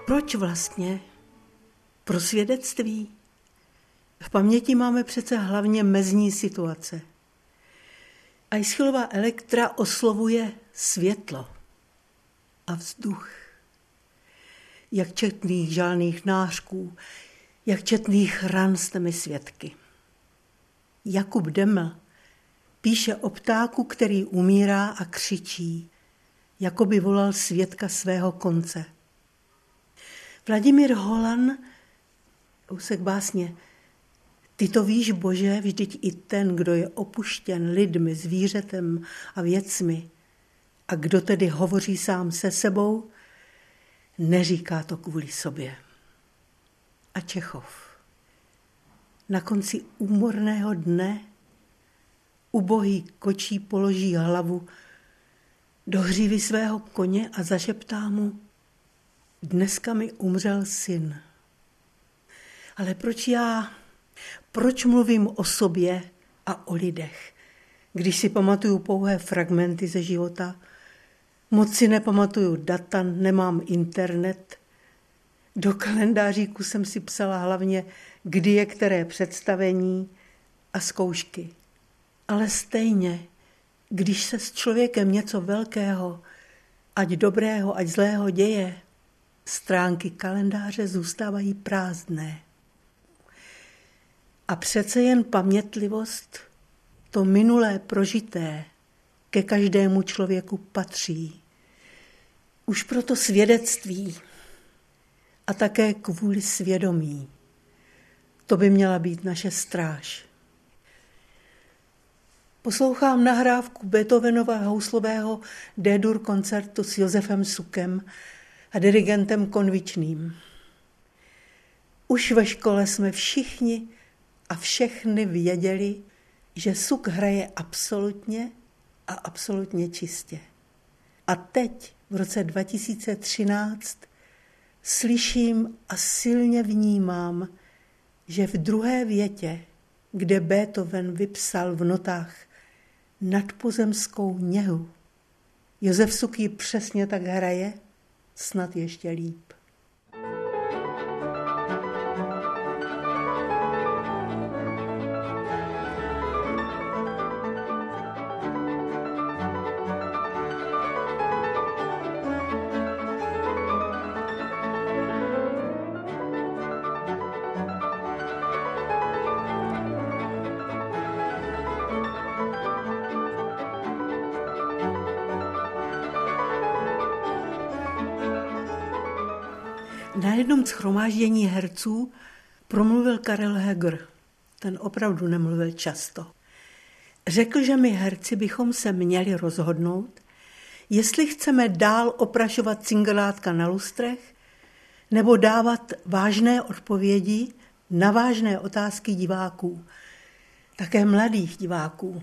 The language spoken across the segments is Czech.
proč vlastně? Pro svědectví? V paměti máme přece hlavně mezní situace. Aeschylova Elektra oslovuje světlo a vzduch. Jak četných žalných nářků, jak četných ran jste mi svědky. Jakub Deml píše o ptáku, který umírá a křičí, jako by volal svědka svého konce. Vladimír Holan, úsek básně: Ty to víš, Bože, vždyť i ten, kdo je opuštěn lidmi, zvířetem a věcmi, a kdo tedy hovoří sám se sebou, neříká to kvůli sobě. A Čechov. Na konci úmorného dne ubohý kočí položí hlavu do hřívy svého koně a zašeptá mu: Dneska mi umřel syn. Ale proč mluvím o sobě a o lidech, když si pamatuju pouhé fragmenty ze života? Moc si nepamatuju data, nemám internet. Do kalendáříku jsem si psala hlavně, kdy je které představení a zkoušky. Ale stejně, když se s člověkem něco velkého, ať dobrého, ať zlého děje, stránky kalendáře zůstávají prázdné. A přece jen pamětlivost, to minulé prožité, ke každému člověku patří. Už proto svědectví a také kvůli svědomí. To by měla být naše stráž. Poslouchám nahrávku Beethovenova houslového D-dur koncertu s Josefem Sukem a dirigentem Konvičným. Už ve škole jsme všichni a všechny věděli, že Suk hraje absolutně a absolutně čistě. A teď, v roce 2013, slyším a silně vnímám, že v druhé větě, kde Beethoven vypsal v notách nadpozemskou něhu, Josef Suk ji přesně tak hraje, snad ještě líp. Na jednom shromáždění herců promluvil Karel Heger. Ten opravdu nemluvil často. Řekl, že my herci bychom se měli rozhodnout, jestli chceme dál oprašovat cingelátka na lustrech nebo dávat vážné odpovědi na vážné otázky diváků, také mladých diváků.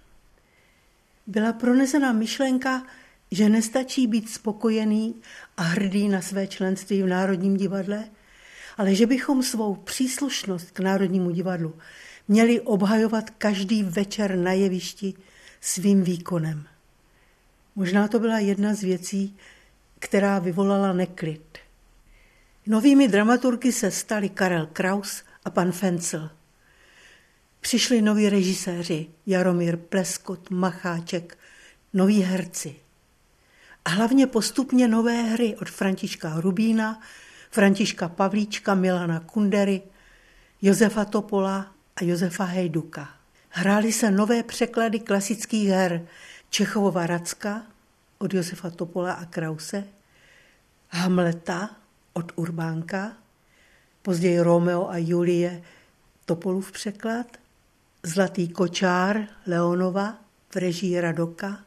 Byla pronesena myšlenka, že nestačí být spokojený a hrdý na své členství v Národním divadle, ale že bychom svou příslušnost k Národnímu divadlu měli obhajovat každý večer na jevišti svým výkonem. Možná to byla jedna z věcí, která vyvolala neklid. Novými dramaturgy se stali Karel Kraus a pan Fencl. Přišli noví režiséři, Jaromír Pleskot, Macháček, noví herci. A hlavně postupně nové hry od Františka Hrubína, Františka Pavlíčka, Milana Kundery, Josefa Topola a Josefa Hejduka. Hrály se nové překlady klasických her Čechova Racka od Josefa Topola a Krause, Hamleta od Urbánka, později Romeo a Julie Topolův překlad, Zlatý kočár Leonova v režii Radoka.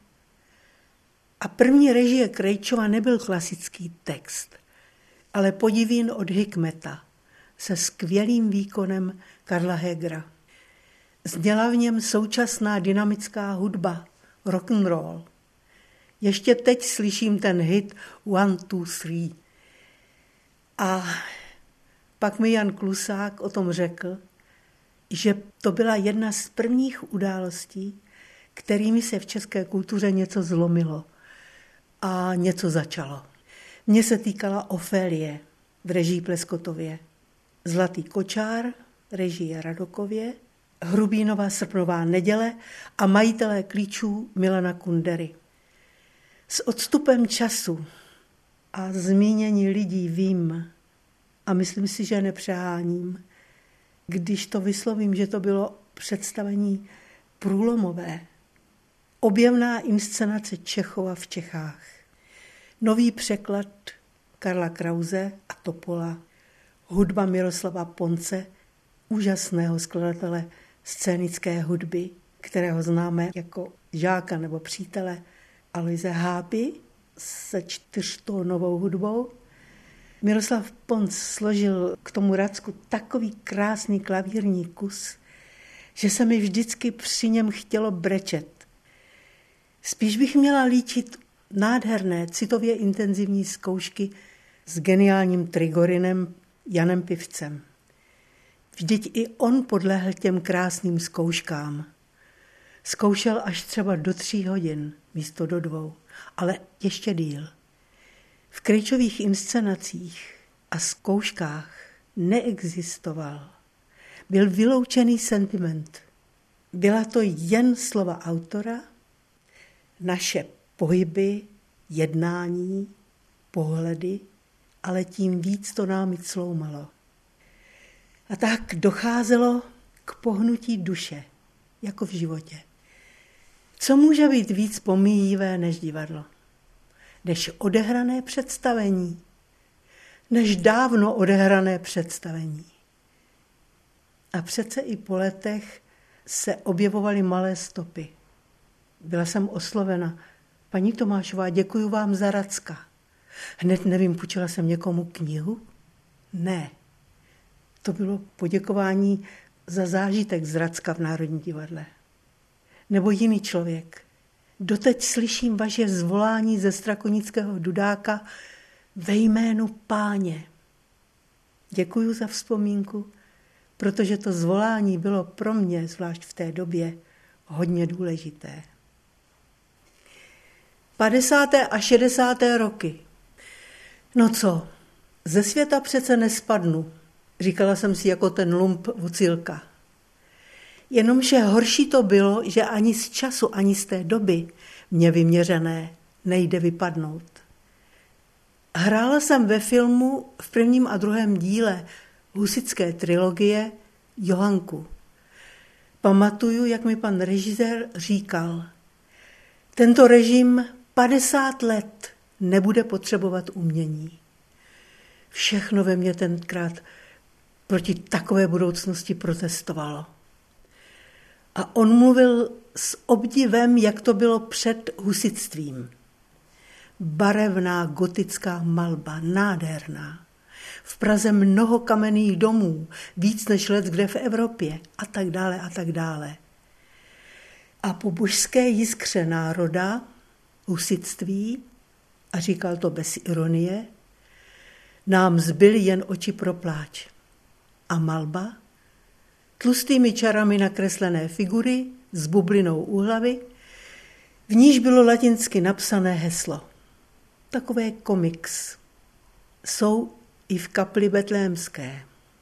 A první režie Krejčova nebyl klasický text, ale podivín od Hikmeta se skvělým výkonem Karla Hegera. Zněla v něm současná dynamická hudba, rock'n'roll. Ještě teď slyším ten hit 1, 2, 3. A pak mi Jan Klusák o tom řekl, že to byla jedna z prvních událostí, kterými se v české kultuře něco zlomilo a něco začalo. Mně se týkala Ofélie. v režii Pleskotově, Zlatý kočár, režie Radokově, Hrubínova Srpnová neděle a Majitelé klíčů Milana Kundery. S odstupem času a zmínění lidí vím, a myslím si, že nepřeháním, když to vyslovím, že to bylo představení průlomové. Objevná inscenace Čechova v Čechách. Nový překlad Karla Krause a Topola. Hudba Miroslava Ponce, úžasného skladatele scénické hudby, kterého známe jako žáka nebo přítele Aloise Hápy se 4tónovou hudbou. Miroslav Ponc složil k tomu Racku takový krásný klavírní kus, že se mi vždycky při něm chtělo brečet. Spíš bych měla líčit nádherné, citově intenzivní zkoušky s geniálním trigorinem Janem Pivcem. Vždyť i on podlehl těm krásným zkouškám. Zkoušel až třeba do 3 hodin, místo do 2, ale ještě díl. V Krejčových inscenacích a zkouškách neexistoval. Byl vyloučený sentiment. Byla to jen slova autora, naše pohyby, jednání, pohledy, ale tím víc to námi cloumalo. A tak docházelo k pohnutí duše, jako v životě. Co může být víc pomíjivé než divadlo? Než odehrané představení? Než dávno odehrané představení? A přece i po letech se objevovaly malé stopy. Byla jsem oslovena. Paní Tomášová, děkuji vám za Racka. Hned nevím, půjčila jsem někomu knihu? Ne. To bylo poděkování za zážitek z Racka v Národním divadle. Nebo jiný člověk. Doteď slyším vaše zvolání ze Strakonického Dudáka ve jménu Páně. Děkuji za vzpomínku, protože to zvolání bylo pro mě, zvlášť v té době, hodně důležité. 50. a 60. roky. No co, ze světa přece nespadnu, říkala jsem si jako ten lump Vucilka. Jenomže horší to bylo, že ani z času, ani z té doby mě vyměřené nejde vypadnout. Hrála jsem ve filmu v 1. a 2. díle husitské trilogie Johanku. Pamatuju, jak mi pan režisér říkal, tento režim 50 let nebude potřebovat umění. Všechno ve mně tenkrát proti takové budoucnosti protestovalo. A on mluvil s obdivem, jak to bylo před husitstvím. Barevná gotická malba, nádherná. V Praze mnoho kamenných domů, víc než let kde v Evropě a tak dále a tak dále. A po božské jiskře národa, husitství, a říkal to bez ironie, nám zbyly jen oči pro pláč. A malba, tlustými čarami nakreslené figury s bublinou u hlavy, v níž bylo latinsky napsané heslo. Takové komiks. Jsou i v kapli betlémské.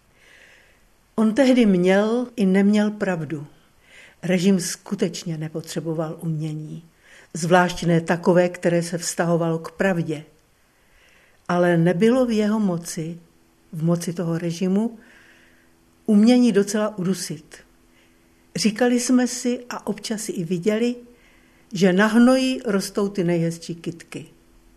On tehdy měl i neměl pravdu. Režim skutečně nepotřeboval umění. Zvlášť ne takové, které se vztahovalo k pravdě. Ale nebylo v jeho moci, v moci toho režimu, umění docela udusit. Říkali jsme si a občas si i viděli, že na hnoji rostou ty nejhezčí kytky.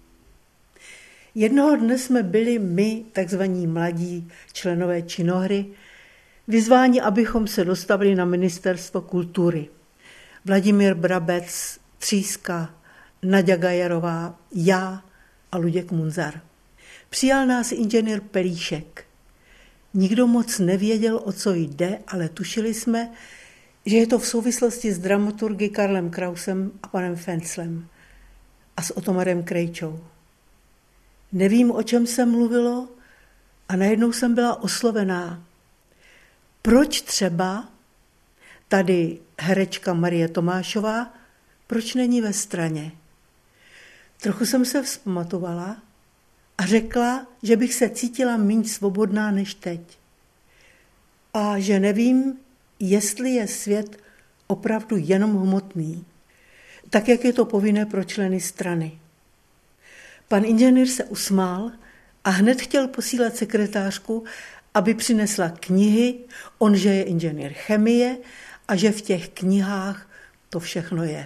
Jednoho dne jsme byli my, takzvaní mladí členové činohry, vyzváni, abychom se dostavili na Ministerstvo kultury. Vladimír Brabec, Tříska, Naďa Gajerová, já a Luděk Munzar. Přijal nás inženýr Pelíšek. Nikdo moc nevěděl, o co jde, ale tušili jsme, že je to v souvislosti s dramaturgy Karlem Krausem a panem Fenclem a s Otomarem Krejčou. Nevím, o čem se mluvilo, a najednou jsem byla oslovená. Proč třeba tady herečka Marie Tomášová, proč není ve Straně? Trochu jsem se vzpamatovala a řekla, že bych se cítila méně svobodná než teď. A že nevím, jestli je svět opravdu jenom hmotný, tak jak je to povinné pro členy strany. Pan inženýr se usmál a hned chtěl posílat sekretářku, aby přinesla knihy, on, že je inženýr chemie a že v těch knihách to všechno je.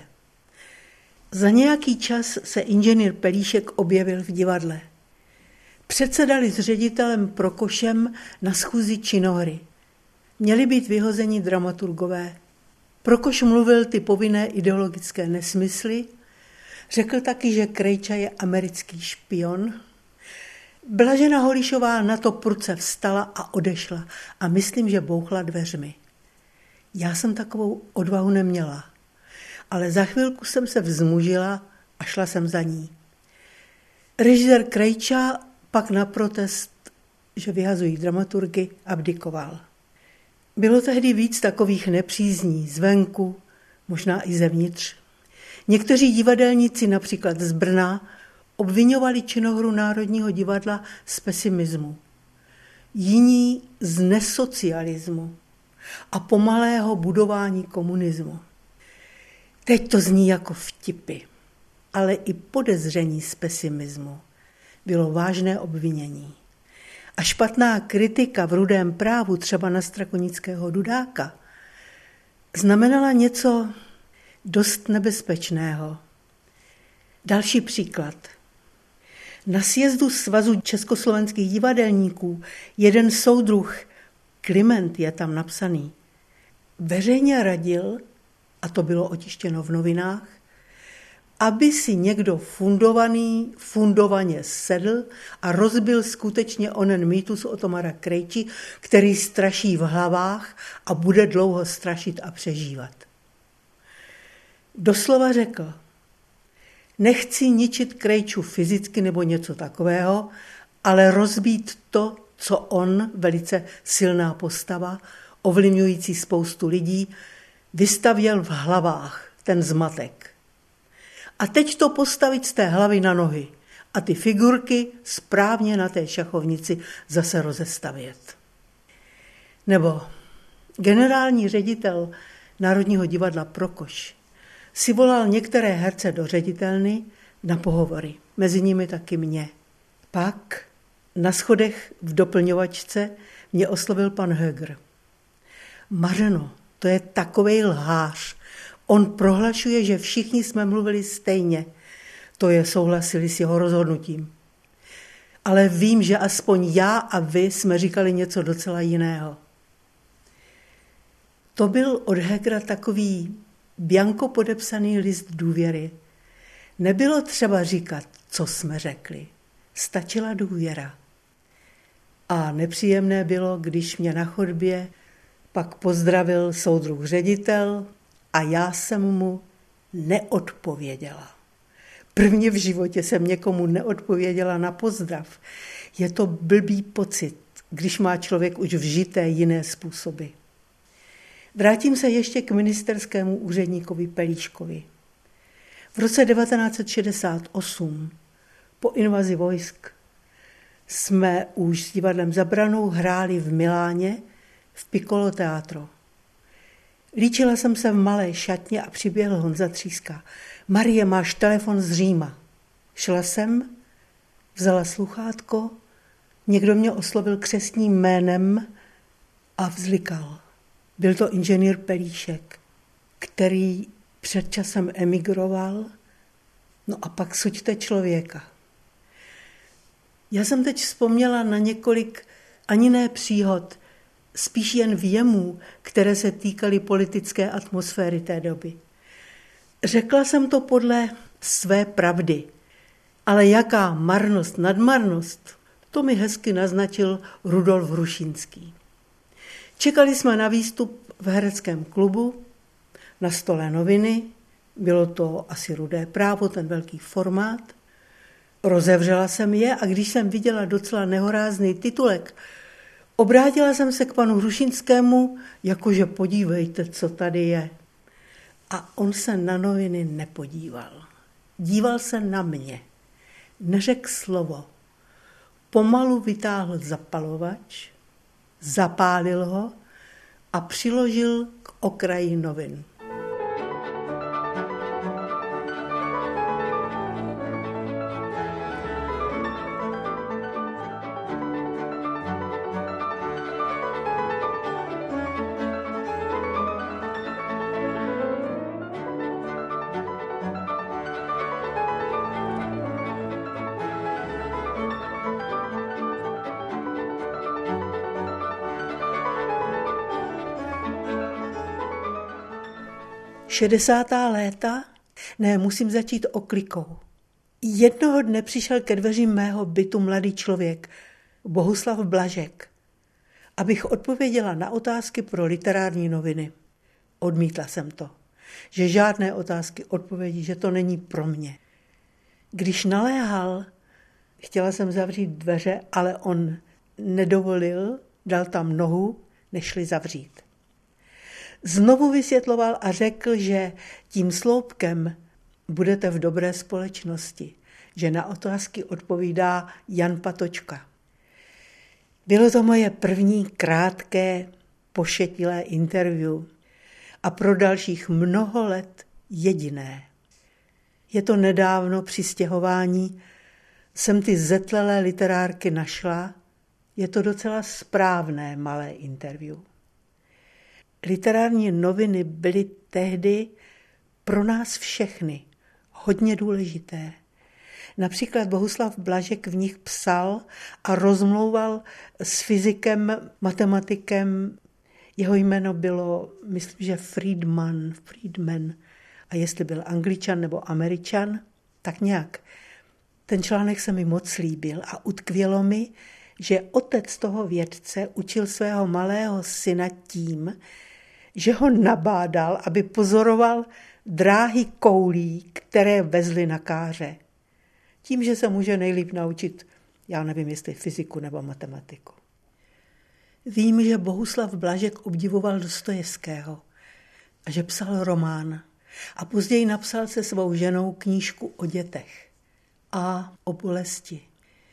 Za nějaký čas se inženýr Pelíšek objevil v divadle. Předsedali s ředitelem Prokošem na schůzi činohry. Měli být vyhozeni dramaturgové. Prokoš mluvil ty povinné ideologické nesmysly, řekl taky, že Krejča je americký špion. Blažena Holišová na to prudce vstala a odešla a myslím, že bouchla dveřmi. Já jsem takovou odvahu neměla, ale za chvilku jsem se vzmužila a šla jsem za ní. Režisér Krejča pak na protest, že vyhazují dramaturgy, abdikoval. Bylo tehdy víc takových nepřízní zvenku, možná i zevnitř. Někteří divadelníci, například z Brna, obviňovali činohru Národního divadla z pesimismu. Jiní z nesocialismu a pomalého budování komunismu. Teď to zní jako vtipy, ale i podezření z pesimismu bylo vážné obvinění. A špatná kritika v Rudém právu, třeba na Strakonického Dudáka, znamenala něco dost nebezpečného. Další příklad. Na sjezdu Svazu československých divadelníků jeden soudruh, Kliment je tam napsaný, veřejně radil, a to bylo otištěno v novinách, aby si někdo fundovaně sedl a rozbil skutečně onen mýtus o Tomara Krejči, který straší v hlavách a bude dlouho strašit a přežívat. Doslova řekl, nechci ničit Krejču fyzicky nebo něco takového, ale rozbít to, co on, velice silná postava, ovlivňující spoustu lidí, vystavěl v hlavách, ten zmatek. A teď to postavit z té hlavy na nohy a ty figurky správně na té šachovnici zase rozestavět. Nebo generální ředitel Národního divadla Prokoš si volal některé herce do ředitelny na pohovory, mezi nimi taky mě. Pak na schodech v doplňovačce mě oslovil pan Höger. Mařeno, to je takovej lhář. On prohlašuje, že všichni jsme mluvili stejně. To je souhlasili s jeho rozhodnutím. Ale vím, že aspoň já a vy jsme říkali něco docela jiného. To byl od Hegera takový bianko podepsaný list důvěry. Nebylo třeba říkat, co jsme řekli. Stačila důvěra. A nepříjemné bylo, když mě na chodbě pak pozdravil soudruh ředitel a já jsem mu neodpověděla. Prvně v životě jsem někomu neodpověděla na pozdrav. Je to blbý pocit, když má člověk už vžité jiné způsoby. Vrátím se ještě k ministerskému úředníkovi Pelíškovi. V roce 1968 po invazi vojsk jsme už s divadlem Za branou hráli v Miláně v Piccolo Teatro. Líčila jsem se v malé šatně a přiběhl Honza Tříska. Marie, máš telefon z Říma. Šla jsem, vzala sluchátko, někdo mě oslovil křestním jménem a vzlikal. Byl to inženýr Pelíšek, který před časem emigroval, no a pak suďte člověka. Já jsem teď vzpomněla na několik ani ne příhod, spíš jen věmů, které se týkaly politické atmosféry té doby. Řekla jsem to podle své pravdy, ale jaká marnost, nadmarnost, to mi hezky naznačil Rudolf Hrušínský. Čekali jsme na výstup v hereckém klubu, na stole noviny, bylo to asi Rudé právo, ten velký formát. Rozevřela jsem je a když jsem viděla docela nehorázný titulek, obrátila jsem se k panu Hrušínskému, jakože podívejte, co tady je. A on se na noviny nepodíval. Díval se na mě. Neřekl slovo. pomalu vytáhl zapalovač, zapálil ho a přiložil k okraji novin. Šedesátá léta? Ne, musím začít oklikou. Jednoho dne přišel ke dveřím mého bytu mladý člověk, Bohuslav Blažek, abych odpověděla na otázky pro literární noviny. Odmítla jsem to, že žádné otázky, odpovědi, že to není pro mě. Když naléhal, chtěla jsem zavřít dveře, ale on nedovolil, dal tam nohu, nešli zavřít. Znovu vysvětloval a řekl, že tím sloupkem budete v dobré společnosti, že na otázky odpovídá Jan Patočka. Bylo to moje první krátké, pošetilé interview a pro dalších mnoho let jediné. Je to nedávno při stěhování, jsem ty zetlelé literárky našla, je to docela správné malé interview. Literární noviny byly tehdy pro nás všechny hodně důležité. Například Bohuslav Blažek v nich psal a rozmlouval s fyzikem, matematikem. Jeho jméno bylo, myslím, že Friedman. A jestli byl Angličan nebo Američan, tak nějak. Ten článek se mi moc líbil a utkvělo mi, že otec toho vědce učil svého malého syna tím, že ho nabádal, aby pozoroval dráhy koulí, které vezly na káře. Tím, že se může nejlíp naučit, já nevím, jestli fyziku nebo matematiku. Vím, že Bohuslav Blažek obdivoval Dostojevského a že psal román a později napsal se svou ženou knížku o dětech a o bolesti.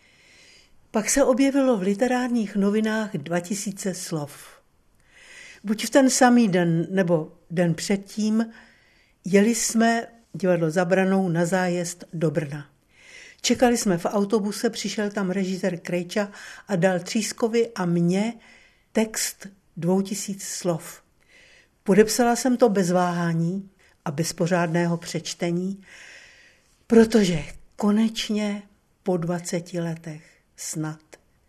Pak se objevilo v literárních novinách 2000 slov. Buď v ten samý den, nebo den předtím, jeli jsme divadlo Za branou na zájezd do Brna. Čekali jsme v autobuse, přišel tam režisér Krejča a dal Třískovi a mně text 2000 slov. Podepsala jsem to bez váhání a bez pořádného přečtení, protože konečně po 20 letech snad.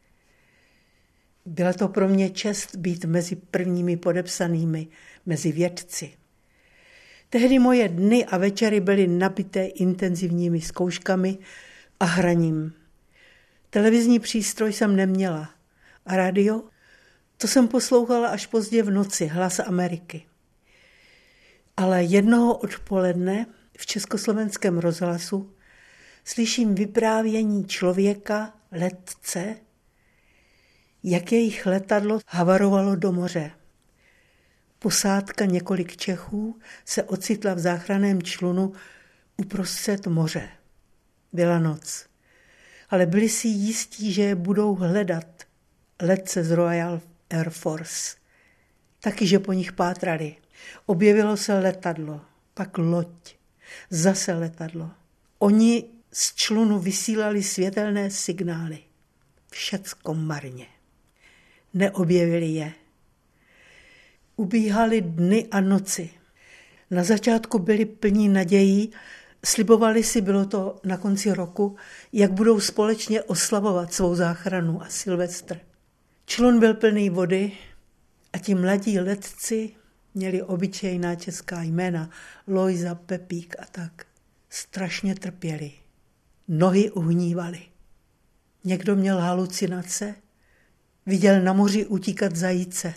Byla to pro mě čest být mezi prvními podepsanými, mezi vědci. Tehdy moje dny a večery byly nabité intenzivními zkouškami a hraním. Televizní přístroj jsem neměla a rádio, to jsem poslouchala až pozdě v noci, Hlas Ameriky. Ale jednoho odpoledne v Československém rozhlasu slyším vyprávění člověka, letce, jak jejich letadlo havarovalo do moře. Posádka, několik Čechů, se ocitla v záchranném člunu uprostřed moře. Byla noc, ale byli si jistí, že je budou hledat letce z Royal Air Force. Taky, že po nich pátrali. Objevilo se letadlo, pak loď, zase letadlo. Oni z člunu vysílali světelné signály. Všecko marně. Neobjevili je. Ubíhaly dny a noci. Na začátku byli plní nadějí, slibovali si, bylo to na konci roku, jak budou společně oslavovat svou záchranu a Silvestr. Člun byl plný vody a ti mladí letci měli obyčejná česká jména, Lojza, Pepík a tak. Strašně trpěli. Nohy uhnívaly. Někdo měl halucinace, viděl na moři utíkat zajíce.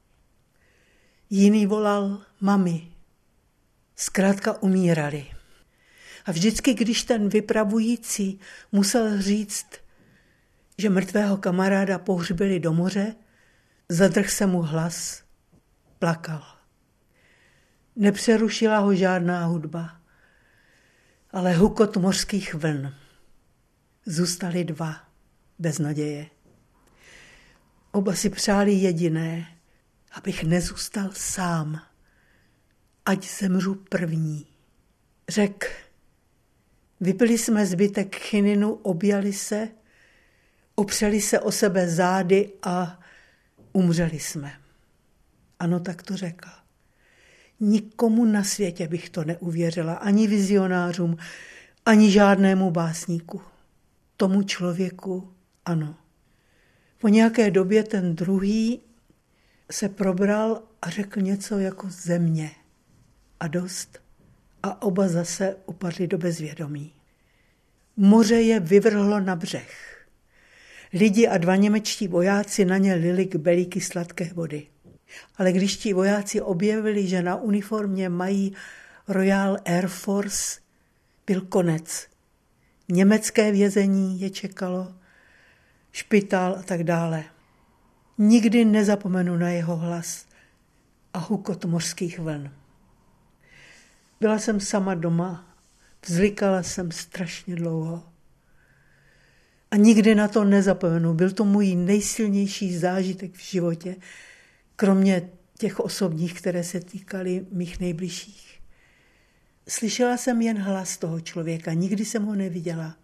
Jiný volal mami. Zkrátka umírali. A vždycky, když ten vypravující musel říct, že mrtvého kamaráda pohřbili do moře, zadrhl se mu hlas, plakal. Nepřerušila ho žádná hudba, ale hukot mořských vln. Zůstali dva. bez naděje. Oba si přáli jediné, abych nezůstal sám, ať zemřu první. Řekl, vypili jsme zbytek chininu, objali se, opřeli se o sebe zády a umřeli jsme. Ano, tak to řekl. Nikomu na světě bych to neuvěřila, ani vizionářům, ani žádnému básníku. Tomu člověku ano. Po nějaké době ten druhý se probral a řekl něco jako země a dost a oba zase upadli do bezvědomí. Moře je vyvrhlo na břeh. Lidi a 2 němečtí vojáci na ně lili kbelíky sladké vody. Ale když ti vojáci objevili, že na uniformě mají Royal Air Force, byl konec. Německé vězení je čekalo, špitál a tak dále. Nikdy nezapomenu na jeho hlas a hukot mořských vln. Byla jsem sama doma, vzlikala jsem strašně dlouho. A nikdy na to nezapomenu. Byl to můj nejsilnější zážitek v životě, kromě těch osobních, které se týkaly mých nejbližších. Slyšela jsem jen hlas toho člověka, nikdy jsem ho neviděla.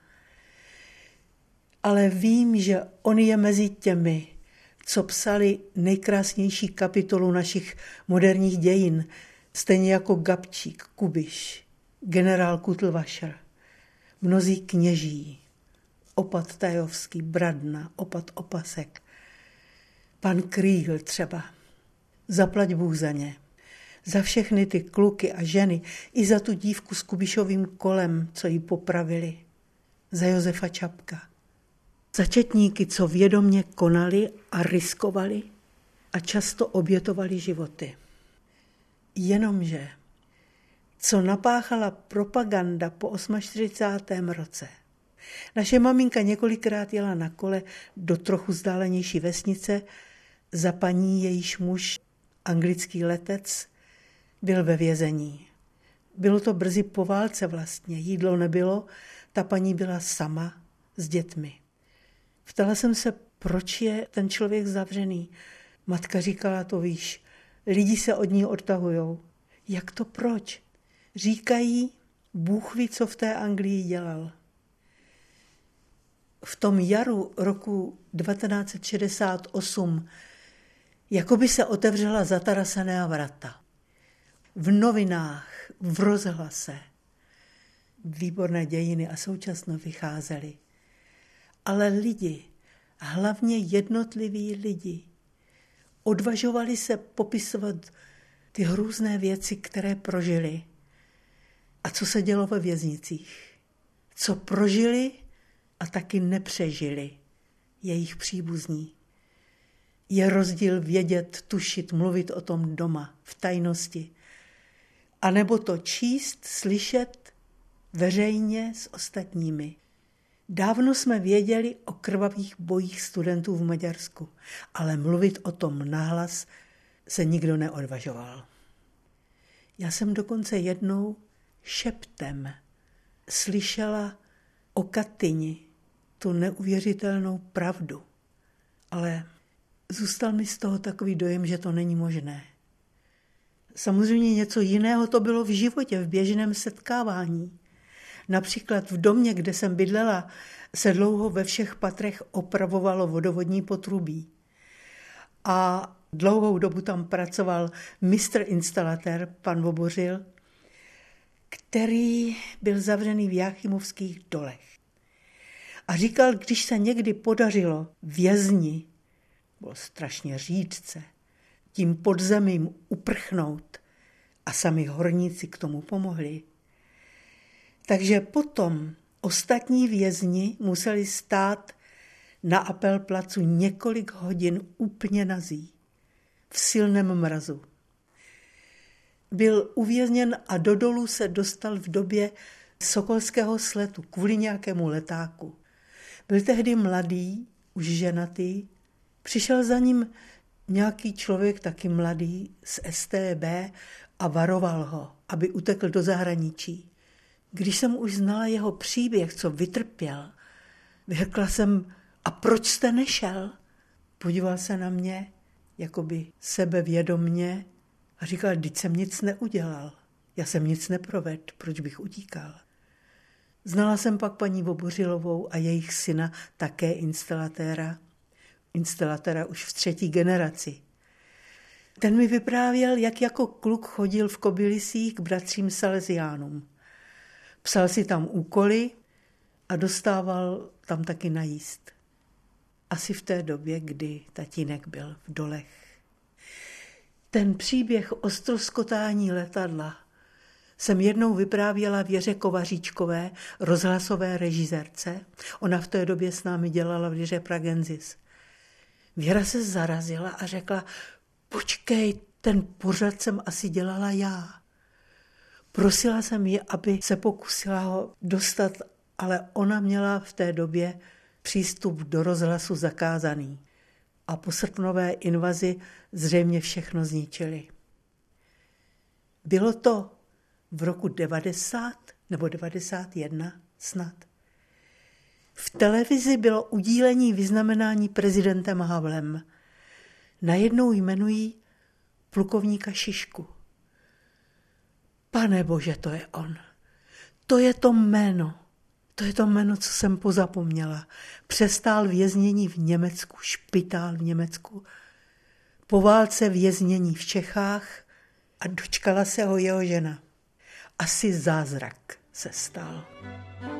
Ale vím, že on je mezi těmi, co psali nejkrásnější kapitolu našich moderních dějin, stejně jako Gabčík, Kubiš, generál Kutlvašer, mnozí kněží, opat Tajovský, Bradna, opat Opasek, pan Krýgl třeba. Zaplať Bůh za ně. Za všechny ty kluky a ženy, i za tu dívku s Kubišovým kolem, co ji popravili. Za Josefa Čapka. Za četníky, co vědomě konali a riskovali a často obětovali životy. Jenomže, co napáchala propaganda po 48. roce. Naše maminka několikrát jela na kole do trochu vzdálenější vesnice za paní, jejíž muž, anglický letec, byl ve vězení. Bylo to brzy po válce vlastně, jídlo nebylo, ta paní byla sama s dětmi. Ptala jsem se, proč je ten člověk zavřený. Matka říkala, to víš, lidi se od ní odtahujou. Jak to proč? Říkají, Bůh ví, co v té Anglii dělal. V tom jaru roku 1968 jakoby se otevřela zatarasená vrata. V novinách, v rozhlase, výborné dějiny a současno vycházely. Ale lidi, hlavně jednotliví lidi, odvažovali se popisovat ty hrůzné věci, které prožili a co se dělo ve věznicích. Co prožili a taky nepřežili jejich příbuzní. Je rozdíl vědět, tušit, mluvit o tom doma, v tajnosti. A nebo to číst, slyšet veřejně s ostatními. Dávno jsme věděli o krvavých bojích studentů v Maďarsku, ale mluvit o tom nahlas se nikdo neodvažoval. Já jsem dokonce jednou šeptem slyšela o Katyni tu neuvěřitelnou pravdu, ale zůstal mi z toho takový dojem, že to není možné. Samozřejmě něco jiného to bylo v životě, v běžném setkávání. Například v domě, kde jsem bydlela, se dlouho ve všech patrech opravovalo vodovodní potrubí. A dlouhou dobu tam pracoval mistr instalatér, pan Vobořil, který byl zavřený v Jáchymovských dolech. A říkal, když se někdy podařilo vězni, bylo strašně řídce, tím podzemím uprchnout a sami horníci k tomu pomohli. Takže potom ostatní vězni museli stát na Apelplacu několik hodin úplně nazí, v silném mrazu. Byl uvězněn a do dolů se dostal v době sokolského sletu kvůli nějakému letáku. Byl tehdy mladý, už ženatý, přišel za ním nějaký člověk, taky mladý, z StB a varoval ho, aby utekl do zahraničí. Když jsem už znala jeho příběh, co vytrpěl, řekla jsem, A proč jste nešel? Podíval se na mě, jakoby sebevědomně a říkal, vždyť jsem nic neudělal. Já jsem nic neprovedl, proč bych utíkal? Znala jsem pak paní Vobořilovou a jejich syna, také instalatéra už v 3. generaci. Ten mi vyprávěl, jak jako kluk chodil v Kobylisích k bratřím Salesiánům. Psal si tam úkoly a dostával tam taky najíst. Asi v té době, kdy tatínek byl v dolech. Ten příběh o ztroskotání letadla jsem jednou vyprávěla Věře Kovaříčkové, rozhlasové režisérce. Ona v té době s námi dělala v Liře Pragensis. Věra se zarazila a řekla, počkej, ten pořad jsem asi dělala já. Prosila jsem ji, aby se pokusila ho dostat, ale ona měla v té době přístup do rozhlasu zakázaný. A po srpnové invazi zřejmě všechno zničili. Bylo to v roku 90 nebo 91 snad. V televizi bylo udílení vyznamenání prezidentem Havlem. Najednou jmenují plukovníka Šišku. Pane Bože, to je on. To je to jméno. To je to jméno, co jsem pozapomněla. Přestál věznění v Německu, špitál v Německu. Po válce věznění v Čechách a dočkala se ho jeho žena. Asi zázrak se stal.